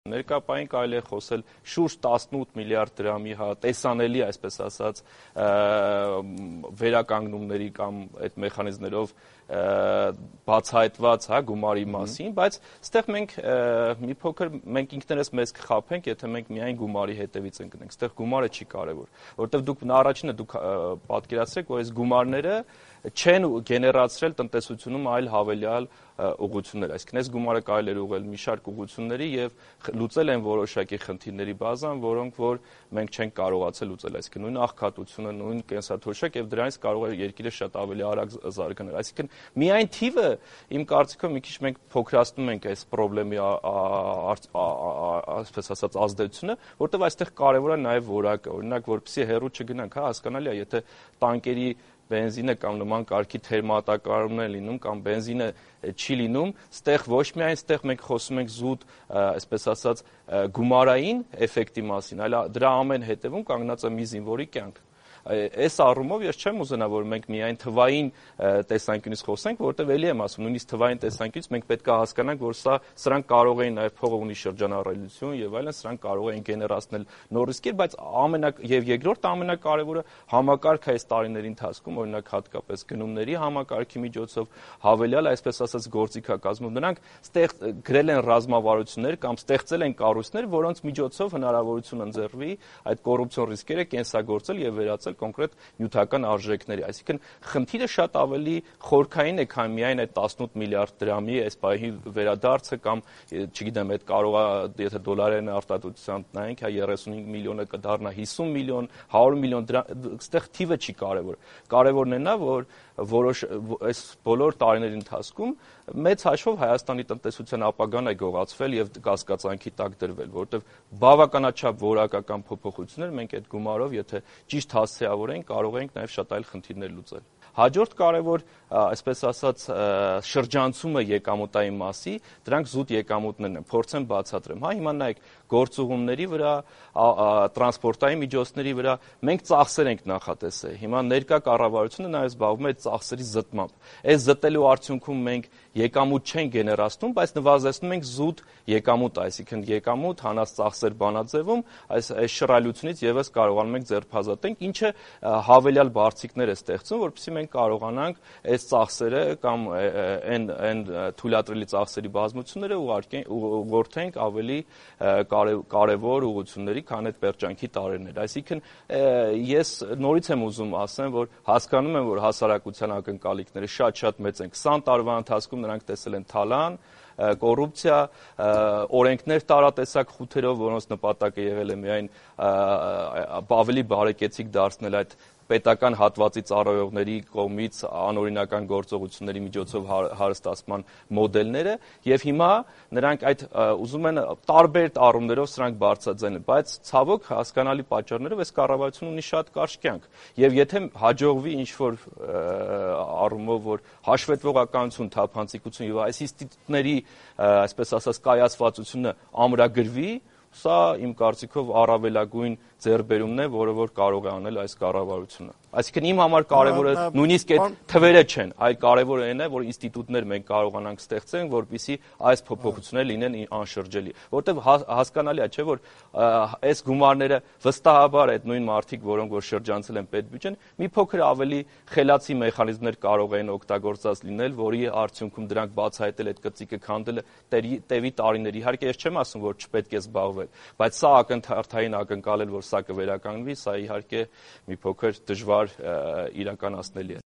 Ներկայապային կարելի է խոսել շուրջ 18 միլիարդ դրամի տեսանելի, այսպես ասած, վերականգնումների կամ այդ մեխանիզմներով բացահայտված գումարի մասին, բայց ստեղ մենք ինքներս մեզ կխաբենք, եթե մենք միայն գումարի հետևից ընկնենք, ստեղ գումարը չի կարևոր, որովհետև առաջինը դուք պատկերացրեք, որ այս գումարները չեն գեներացրել տնտեսությունում այլ հավելյալ ուղղություններ, այսինքն այս գումարը կարելի է ուղղել մի շարք ուղղությունների եւ լուծել են որոշակի խնդիրների բազան, որոնք որ մենք չենք կարողացել լուծել, այսինքն նույն աղքատությունը, նույն կենսաթոշակ եւ դրանից կարող է երկիրը շատ ավելի արագ զարգանալ, այսինքն միայն թիվը իմ կարծիքով մի քիչ մենք փոքրացնում ենք այս խնդրի այսպես ասած ազդեցությունը, որտեղ այստեղ կարևոր է նաեւ որակը, օրինակ որպեսզի հեռու չգնանք, հասկանալի է, եթե տանկերի բենզինը կամ նման կարգի թերմատակարարումներ լինում կամ բենզինը չի լինում, ստեղ ոչ միայն ստեղ մենք խոսում ենք զուտ, այսպես ասած, գումարային էֆեկտի մասին, այլ դրա ամեն հետևում կանգնած է մի զինվորի կյանք։ Այս առումով ես չեմ ուզենա, որ մենք միայն թվային տեսանկյունից խոսենք, որովհետև էլի եմ ասում, նույնիսկ թվային տեսանկյունից մենք պետք է հասկանանք, որ սրանք կարող էին նաև փողը ունի շրջանառելիություն եւ այլն, սրանք կարող էին գեներացնել նոր ռիսկեր, բայց եւ երկրորդ ամենակարևորը համակարգը այս տարիների ընթացքում, օրինակ հատկապես գնումների համակարգի միջոցով հավելյալ, այսպես ասած, գործիքակազմով նրանք ստեղ գրել են ռազմավարություններ կամ ստեղծել են կառույցներ, որոնց միջոցով հնարավորություն ընձեռվի այդ կոռուպցիոն ռիսկերը կենսագործել եւ վերացնել կոնկրետ նյութական արժեքների, այսինքն խնդիրը շատ ավելի խորքային է, քան միայն այդ 18 միլիարդ դրամի այս պահի վերադարձը կամ, չգիտեմ, այդ կարող է, եթե դոլարային արտադրությամբ նայենք, 35 միլիոնը կդառնա 50 միլիոն, 100 միլիոն, այստեղ թիվը չի կարևոր։ Կարևորն է նա, որ այս բոլոր տարիների ընթացքում մեծ հաշվով Հայաստանի տնտեսության ապագան է գողացվել եւ կասկածանքի տակ դրվել, որովհետեւ բավականաչափ որակական փոփոխություններ մենք այդ գումարով, եթե ճիշտ հասցեավորենք, կարող ենք նաեւ շատ այլ խնդիրներ լուծել։ Հաջորդ կարևոր, այսպես ասած, շրջանցումը եկամուտային մասի, դրանք զուտ եկամուտներն են, փորձեմ բացատրեմ։ Հիմա նայեք, գործուղումների վրա, տրանսպորտային միջոցների վրա մենք ծախսեր ենք նախատեսել։ Հիմա ներկա կառավարությունը նաև զբաղվում է ծախսերի զտմամբ։ Այս զտելու արդյունքում մենք եկամուտ չենք գեներացնում, բայց նվազեցնում ենք զուտ եկամուտը, այսինքն եկամուտ, հանած ծախսեր բանաձևում, այս շռայլությունից եւս կարողանում ենք ձերբազատենք, ինչը հավելյալ բարձիկներ է ստեղծում, որպեսզի մենք կարողանանք այս ծախսերը կամ այն թույլատրելի ծախսերի բազմությունները ուղղորդենք ավելի կարևոր ուղղությունների, քան այդ պերճանքի տարիներ։ Այսինքն ես նորից եմ ուզում ասեմ, որ հասկանում եմ, որ հասարակության ակնկալիքները շատ մեծ են։ 20 տարվա ընթացքում նրանք տեսել են թալան, կոռուպցիա, օրենքներ տարատեսակ խութերով, որոնց նպատակը եղել է միայն ավելի բարեկեցիկ դարձնել այդ պետական հատվածի ծառայողների կողմից անօրինական գործողությունների միջոցով հարստացման մոդելները եւ հիմա նրանք այդ ուզում են տարբեր առումներով սրանք բարձրաձայնել, բայց ցավոք հասկանալի պատճառներով այս կառավարությունը ունի շատ կարճ կյանք եւ եթե հաջողվի ինչ-որ առումով որ հաշվետվողականություն, թափանցիկություն եւ այս ինստիտուտների, այսպես ասած, կայացվածությունը ամրագրվի, սա իմ կարծիքով առավելագույն ձեռքբերումն է, որը որ կարող է անել այս կառավարությունը։ Այսինքն իմ համար կարևորը նույնիսկ այդ թվերը չեն, այլ կարևորը այն է, որ ինստիտուտներ մենք կարողանանք ստեղծել, որպեսզի այս փոփոխությունները լինեն անշրջելի, որտեղ հասկանալի է, չէ՞ որ այս գումարները վստահաբար այդ նույն մարդիկ, որոնք որ շրջանցել են պետբյուջեն, մի փոքր ավելի խելացի մեխանիզմներ կարող են օգտագործած լինել, որի արդյունքում դրանք բացահայտել այդ կծիկը քանդելը տևի տարիներ։ Իհարկե ես չեմ ասում, որ չպետք է զբաղվել, բայց սա ակնթարթային ակնկալել, որ սա կվերականգնվի, սա իհարկե մի փոքր դժվար իրականացնելի է։